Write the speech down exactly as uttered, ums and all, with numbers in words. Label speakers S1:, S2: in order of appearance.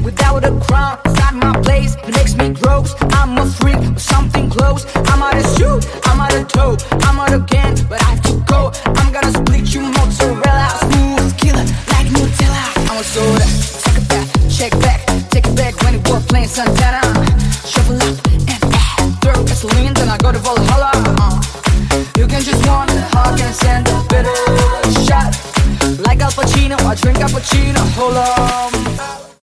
S1: without a crown. It's not my place, it makes me gross. I'm a freak with something close. I'm out of shoot, I'm out of toe, I'm out again, but I have to go. I'm gonna split you mozzarella, smooth killer like Nutella. I'm a soda, take it back, check back, take it back when it was playing Santana. Shovel up and add, throw gasoline, then I go to Valhalla. uh. You can just want the hug and send a bitter shot. Like Al Pacino, I drink cappuccino. Hold on.